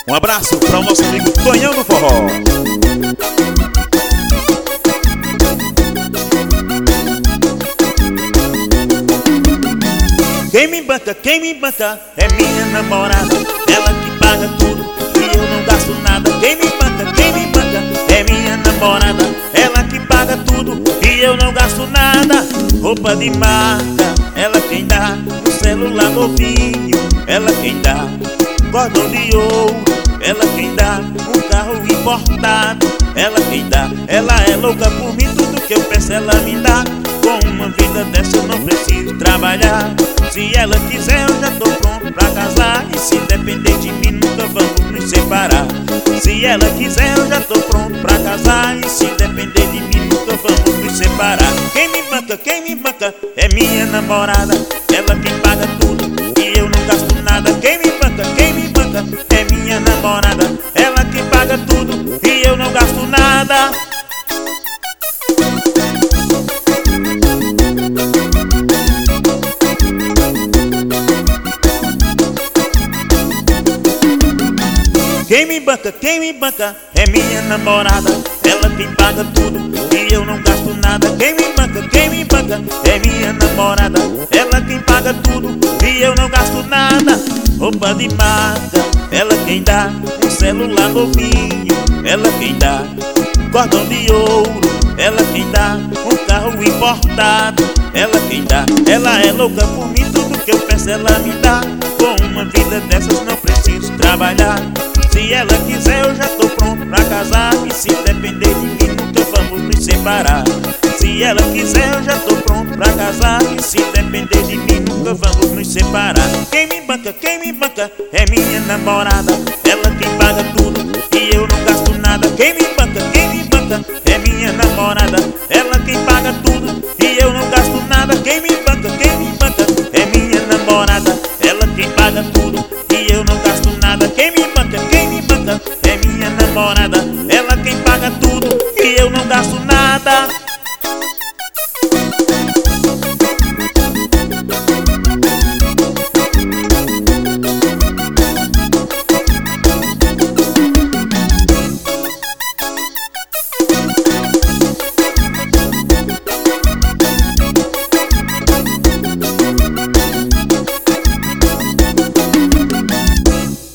Um abraço para o nosso amigo Tonhão do Forró. Quem me banca é minha namorada. Ela que paga tudo e eu não gasto nada. Quem me banca é minha namorada. Ela que paga tudo e eu não gasto nada. Roupa de marca, ela quem dá. Um celular novinho, ela quem dá. Cordão de ouro, ela quem dá. Um carro importado, ela quem dá. Ela é louca por mim, tudo que eu peço ela me dá. Com uma vida dessa eu não preciso trabalhar. Se ela quiser eu já tô pronto pra casar. E se depender de mim nunca vamos nos separar. Se ela quiser eu já tô pronto pra casar. E se depender de mim nunca vamos nos separar. Quem me banca é minha namorada. Ela quem paga tudo e eu não gasto nada. Quem me banca é minha namorada. Ela que paga tudo e eu não gasto nada. Quem me banca é minha namorada. Ela quem paga tudo e eu não gasto nada. Quem me banca é minha namorada. Ela quem paga tudo e eu não gasto nada. Roupa de marca, ela quem dá. Um celular novinho, ela quem dá. Cordão de ouro, ela quem dá. Um carro importado, ela quem dá. Ela é louca por mim, tudo que eu peço ela me dá. Com uma vida dessas não preciso trabalhar. Se ela quiser eu já tô pronto pra casar. E se depender de mim nunca vamos nos separar. Se ela quiser eu já tô pronto pra casar. E se depender de mim nunca vamos nos separar. Quem me banca é minha namorada. Ela quem paga tudo e eu não gasto nada. Quem me banca é minha namorada. Ela quem paga tudo e eu não gasto nada. Quem me banca é minha namorada. Ela quem paga tudo e eu não gasto nada. Quem me banca é minha namorada. Ela quem paga tudo e eu não gasto nada.